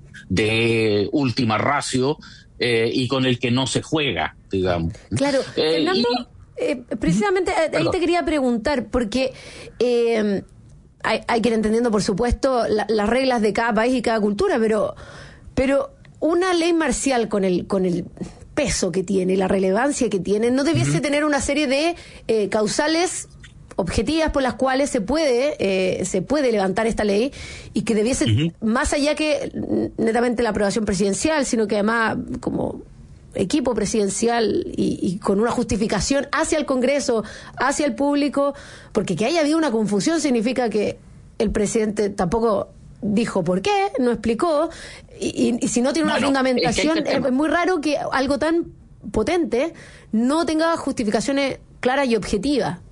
de última ratio eh, y con el que no se juega, digamos. Claro, Eh, Fernando, y- eh, precisamente eh, ahí Perdón. te quería preguntar, porque eh, hay, hay que ir entendiendo, por supuesto, la- las reglas de cada país y cada cultura, pero, pero una ley marcial con el, con el peso que tiene, la relevancia que tiene, no debiese tener una serie de eh, causales objetivas por las cuales se puede eh, se puede levantar esta ley, y que debiese, uh-huh. más allá que netamente la aprobación presidencial, sino que además como equipo presidencial y, y con una justificación hacia el Congreso, hacia el público, porque que haya habido una confusión significa que el presidente tampoco dijo por qué, no explicó, y, y, y si no tiene una bueno, fundamentación, es, que es, es muy raro que algo tan potente no tenga justificaciones claras y objetivas.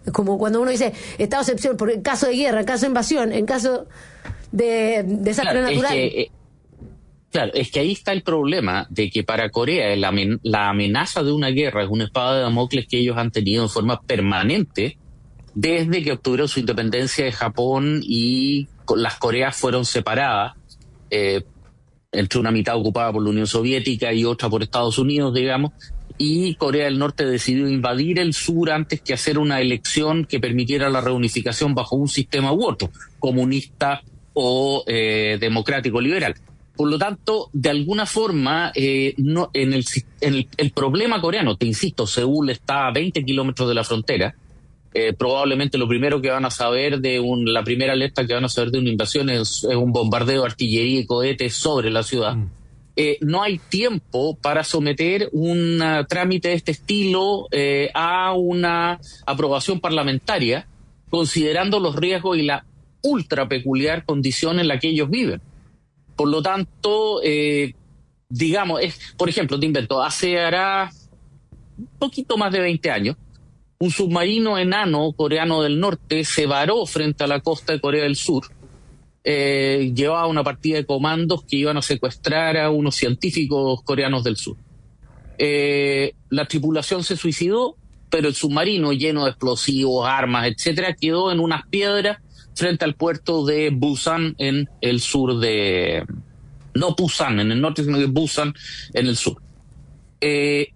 Como cuando uno dice estado de excepción, por en caso de guerra, en caso de invasión, en caso de desastre claro, natural. Es que, eh, claro, es que ahí está el problema de que para Corea la, amen- la amenaza de una guerra es una espada de Damocles que ellos han tenido en forma permanente desde que obtuvieron su independencia de Japón y las Coreas fueron separadas, eh, entre una mitad ocupada por la Unión Soviética y otra por Estados Unidos, digamos, y Corea del Norte decidió invadir el sur antes que hacer una elección que permitiera la reunificación bajo un sistema u otro, comunista o eh, democrático liberal. Por lo tanto, de alguna forma, eh, no, en, el, en el, el problema coreano, te insisto, Seúl está a veinte kilómetros de la frontera, eh, probablemente lo primero que van a saber de un, la primera alerta que van a saber de una invasión es, es un bombardeo de artillería y cohetes sobre la ciudad. Mm. Eh, no hay tiempo para someter un uh, trámite de este estilo eh, a una aprobación parlamentaria, considerando los riesgos y la ultra peculiar condición en la que ellos viven. Por lo tanto, eh, digamos, es, por ejemplo, te invento, hace hará un poquito más de veinte años, un submarino enano coreano del norte se varó frente a la costa de Corea del Sur. Eh, llevaba una partida de comandos que iban a secuestrar a unos científicos coreanos del sur. Eh, la tripulación se suicidó, pero el submarino, lleno de explosivos, armas, etcétera, quedó en unas piedras frente al puerto de Busan en el sur de... No Busan en el norte, sino que Busan en el sur. Eh,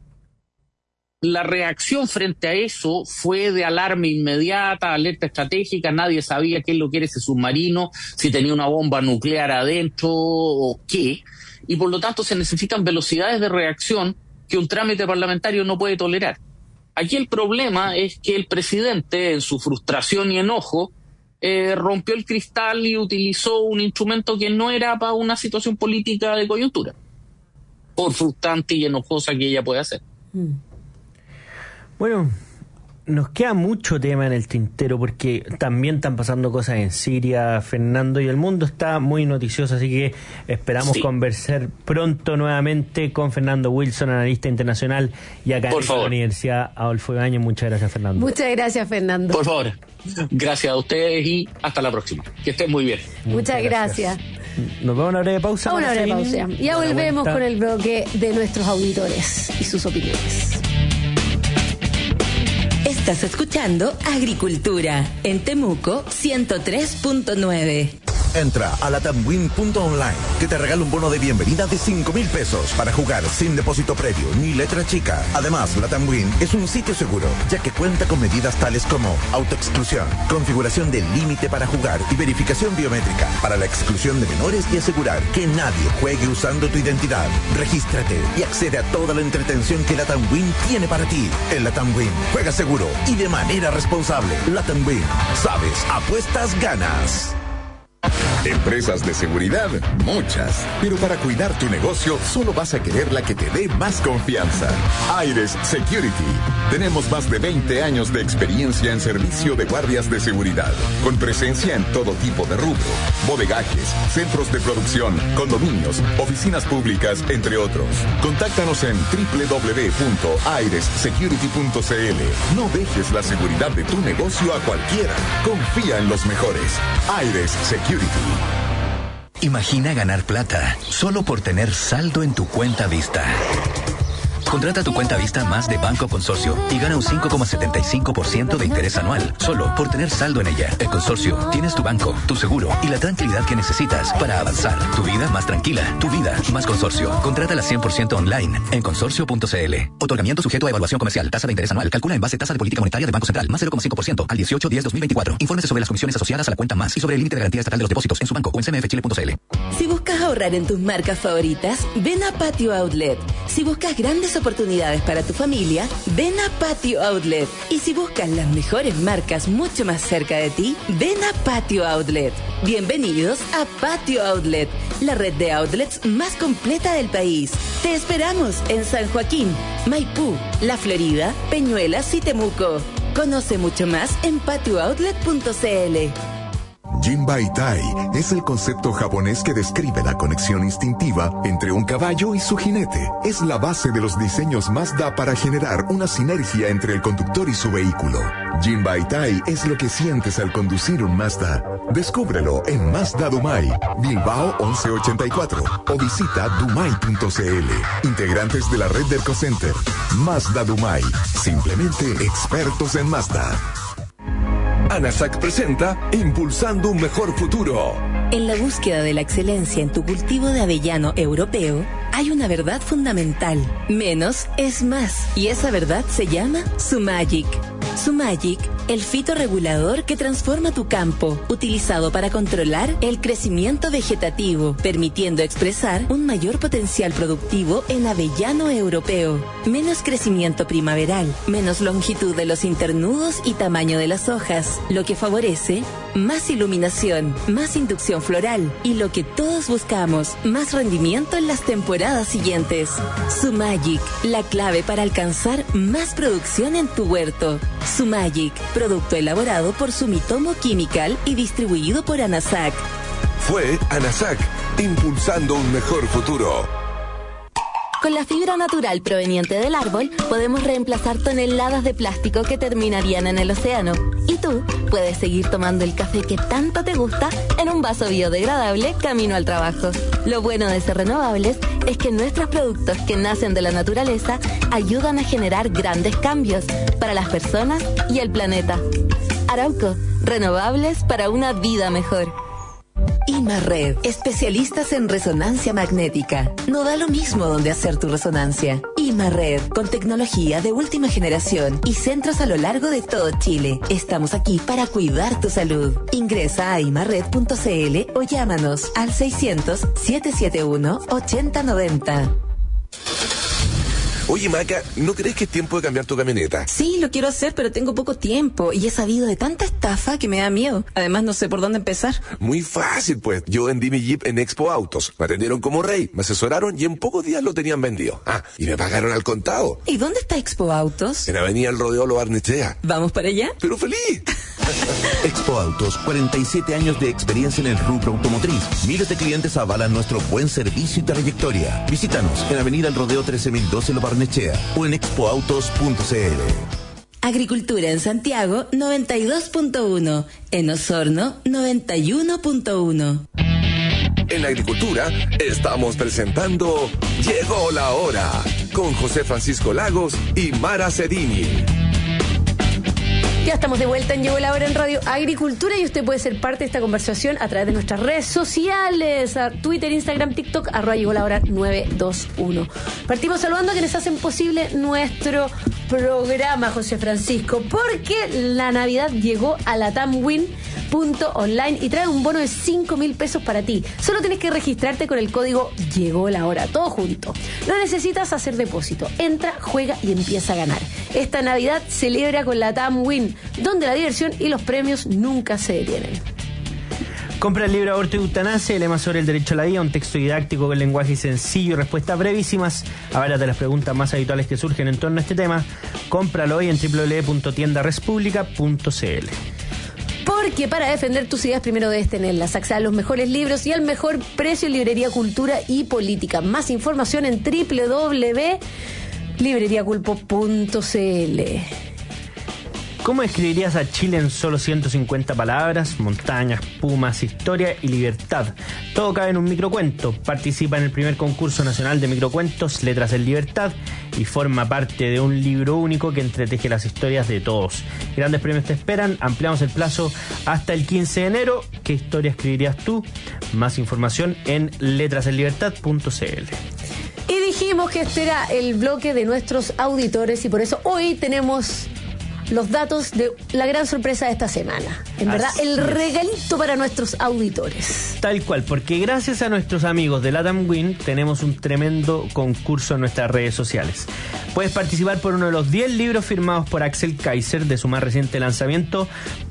la reacción frente a eso fue de alarma inmediata, alerta estratégica, nadie sabía qué es lo que era ese submarino, si tenía una bomba nuclear adentro o qué, y por lo tanto se necesitan velocidades de reacción que un trámite parlamentario no puede tolerar. Aquí el problema es que el presidente, en su frustración y enojo, eh, rompió el cristal y utilizó un instrumento que no era para una situación política de coyuntura, por frustrante y enojosa que ella puede hacer. Mm. Bueno, nos queda mucho tema en el tintero porque también están pasando cosas en Siria, Fernando, y el mundo está muy noticioso, así que esperamos sí. conversar pronto nuevamente con Fernando Wilson, analista internacional, y acá Por en favor. la Universidad Adolfo Ibáñez. Muchas gracias, Fernando. Muchas gracias, Fernando. Por favor, gracias a ustedes y hasta la próxima. Que estén muy bien. Muchas, Muchas gracias. gracias. Nos vamos a una breve pausa. A una breve pausa. Ya volvemos vuelta. con el bloque de nuestros auditores y sus opiniones. Estás escuchando Agricultura en Temuco ciento tres punto nueve. Entra a latamwin punto online, que te regala un bono de bienvenida de cinco mil pesos para jugar sin depósito previo ni letra chica. Además, LatamWin es un sitio seguro, ya que cuenta con medidas tales como autoexclusión, configuración del límite para jugar y verificación biométrica para la exclusión de menores y asegurar que nadie juegue usando tu identidad. Regístrate y accede a toda la entretención que LatamWin tiene para ti. En LatamWin, juega seguro y de manera responsable. LatamWin, sabes, apuestas, ganas. Empresas de seguridad, muchas. Pero para cuidar tu negocio, solo vas a querer la que te dé más confianza. Aires Security. Tenemos más de veinte años de experiencia en servicio de guardias de seguridad, con presencia en todo tipo de rubro: bodegajes, centros de producción, condominios, oficinas públicas, entre otros. Contáctanos en doble u doble u doble u punto aires security punto c l. No dejes la seguridad de tu negocio a cualquiera. Confía en los mejores. Aires Security. Imagina ganar plata solo por tener saldo en tu cuenta Vista. Contrata tu cuenta Vista Más de Banco Consorcio y gana un cinco coma setenta y cinco por ciento de interés anual, solo por tener saldo en ella. En Consorcio tienes tu banco, tu seguro y la tranquilidad que necesitas para avanzar. Tu vida más tranquila, tu vida más Consorcio. Contrátala cien por ciento online en consorcio punto c l. Otorgamiento sujeto a evaluación comercial. Tasa de interés anual. Calcula en base tasa de política monetaria de Banco Central. Más cero coma cinco por ciento al dieciocho diez dos mil veinticuatro. Infórmese sobre las comisiones asociadas a la cuenta Más y sobre el límite de garantía estatal de los depósitos en su banco o en c m f chile punto c l. Si buscas ahorrar en tus marcas favoritas, ven a Patio Outlet. Si buscas grandes oportunidades para tu familia, ven a Patio Outlet. Y si buscas las mejores marcas mucho más cerca de ti, ven a Patio Outlet. Bienvenidos a Patio Outlet, la red de outlets más completa del país. Te esperamos en San Joaquín, Maipú, La Florida, Peñuelas y Temuco. Conoce mucho más en patio outlet punto c l. Jinbaitai es el concepto japonés que describe la conexión instintiva entre un caballo y su jinete. Es la base de los diseños Mazda para generar una sinergia entre el conductor y su vehículo. Jinbaitai es lo que sientes al conducir un Mazda. Descúbrelo en Mazda Dumai, Bilbao once ochenta y cuatro o visita dumai punto cl. Integrantes de la red del Ecocenter. Mazda Dumai, simplemente expertos en Mazda. ANASAC presenta Impulsando un Mejor Futuro. En la búsqueda de la excelencia en tu cultivo de avellano europeo, hay una verdad fundamental. Menos es más. Y esa verdad se llama Sumagic. Sumagic, el fitorregulador que transforma tu campo, utilizado para controlar el crecimiento vegetativo, permitiendo expresar un mayor potencial productivo en avellano europeo. Menos crecimiento primaveral, menos longitud de los internudos y tamaño de las hojas, lo que favorece más iluminación, más inducción floral y lo que todos buscamos, más rendimiento en las temporadas siguientes. Sumagic, la clave para alcanzar más producción en tu huerto. Sumagic, producto elaborado por Sumitomo Chemical y distribuido por ANASAC. Fue ANASAC, impulsando un mejor futuro. Con la fibra natural proveniente del árbol, podemos reemplazar toneladas de plástico que terminarían en el océano. Y tú puedes seguir tomando el café que tanto te gusta en un vaso biodegradable camino al trabajo. Lo bueno de ser renovables es que nuestros productos que nacen de la naturaleza ayudan a generar grandes cambios para las personas y el planeta. Arauco, renovables para una vida mejor. Imarred, especialistas en resonancia magnética. No da lo mismo donde hacer tu resonancia. Imarred, con tecnología de última generación y centros a lo largo de todo Chile. Estamos aquí para cuidar tu salud. Ingresa a imarred punto cl o llámanos al seiscientos, setecientos setenta y uno, ochenta noventa. Oye, Maca, ¿no crees que es tiempo de cambiar tu camioneta? Sí, lo quiero hacer, pero tengo poco tiempo y he sabido de tanta estafa que me da miedo. Además, no sé por dónde empezar. Muy fácil, pues. Yo vendí mi Jeep en Expo Autos. Me atendieron como rey, me asesoraron y en pocos días lo tenían vendido. Ah, y me pagaron al contado. ¿Y dónde está Expo Autos? En Avenida El Rodeo Lo Barnechea. ¿Vamos para allá? ¡Pero feliz! Expo Autos, cuarenta y siete años de experiencia en el rubro automotriz. Miles de clientes avalan nuestro buen servicio y trayectoria. Visítanos en Avenida El Rodeo trece mil doce Lo Barnechea o en expo autos punto cl. Agricultura en Santiago noventa y dos punto uno, en Osorno noventa y uno punto uno. En la agricultura estamos presentando Llegó la Hora con José Francisco Lagos y Mara Cedini. Ya estamos de vuelta en Llegó la Hora en Radio Agricultura y usted puede ser parte de esta conversación a través de nuestras redes sociales, a Twitter, Instagram, TikTok, arroba Llegó la Hora nueve dos uno. Partimos saludando a quienes hacen posible nuestro programa, José Francisco, porque la Navidad llegó a latamwin punto online y trae un bono de cinco mil pesos para ti. Solo tienes que registrarte con el código Llegó la Hora, todo junto. No necesitas hacer depósito. Entra, juega y empieza a ganar. Esta Navidad celebra con LatamWin, donde la diversión y los premios nunca se detienen. Compra el libro Aborto y Eutanasia, el lema sobre el derecho a la vida, un texto didáctico con lenguaje sencillo y respuestas brevísimas a varias de las preguntas más habituales que surgen en torno a este tema. Cómpralo hoy en doble u doble u doble u punto tienda respublica punto cl. Porque para defender tus ideas primero debes tenerlas. Acceda a los mejores libros y al mejor precio en Librería Cultura y Política. Más información en doble u doble u doble u punto librería culpo punto cl. ¿Cómo describirías a Chile en solo ciento cincuenta palabras? Montañas, pumas, historia y libertad. Todo cabe en un microcuento. Participa en el primer concurso nacional de microcuentos, Letras en Libertad, y forma parte de un libro único que entreteje las historias de todos. Grandes premios te esperan. Ampliamos el plazo hasta el quince de enero. ¿Qué historia escribirías tú? Más información en letras en libertad punto cl. Y dijimos que este era el bloque de nuestros auditores y por eso hoy tenemos los datos de la gran sorpresa de esta semana. En verdad, Así el es. regalito para nuestros auditores. Tal cual, porque gracias a nuestros amigos de LatamWin tenemos un tremendo concurso en nuestras redes sociales. Puedes participar por uno de los diez libros firmados por Axel Kaiser de su más reciente lanzamiento,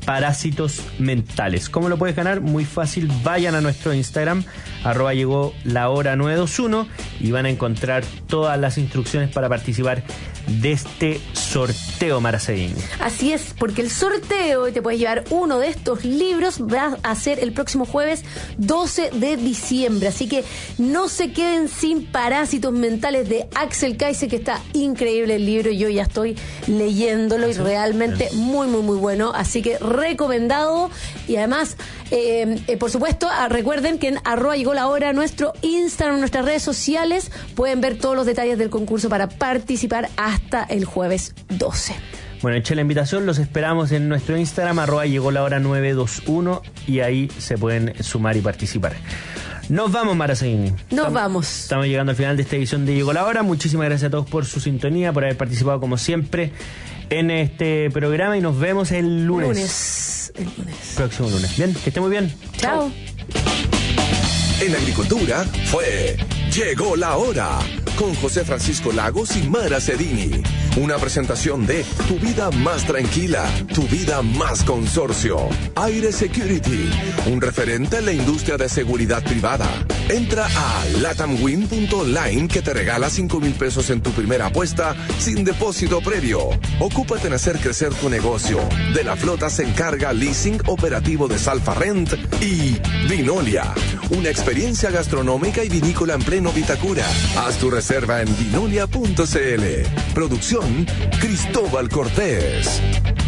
parásitos mentales. ¿Cómo lo puedes ganar? Muy fácil, vayan a nuestro Instagram, arroba llegó la hora nueve dos uno, y van a encontrar todas las instrucciones para participar de este sorteo, Maracedín. Así es, porque el sorteo, y te puedes llevar uno de estos libros, va a ser el próximo jueves doce de diciembre, así que no se queden sin Parásitos Mentales de Axel Kaiser, que está increíble el libro, yo ya estoy leyéndolo y realmente muy muy muy bueno, así que recomendado. Y además eh, eh, por supuesto, ah, recuerden que en arroba llegó la hora, nuestro Instagram, nuestras redes sociales, pueden ver todos los detalles del concurso para participar hasta el jueves doce. Bueno, eché la invitación, los esperamos en nuestro Instagram, arroba llegó la hora nueve dos uno, y ahí se pueden sumar y participar. Nos vamos, Maracini. Nos estamos, vamos. Estamos llegando al final de esta edición de Llegó la Hora. Muchísimas gracias a todos por su sintonía, por haber participado como siempre en este programa, y nos vemos el lunes. Lunes. El lunes. Próximo lunes. Bien, que esté muy bien. Chao. En Agricultura fue Llegó la Hora con José Francisco Lagos y Mara Cedini. Una presentación de Tu Vida Más Tranquila, Tu Vida Más Consorcio. Aire Security, un referente en la industria de seguridad privada. Entra a latamwin punto online, que te regala cinco mil pesos en tu primera apuesta sin depósito previo. Ocúpate en hacer crecer tu negocio. De la flota se encarga Leasing Operativo de Salfa Rent. Y Vinolia, una experiencia gastronómica y vinícola en pleno Vitacura. Haz tu reserva en vinolia punto cl. Producción Cristóbal Cortés.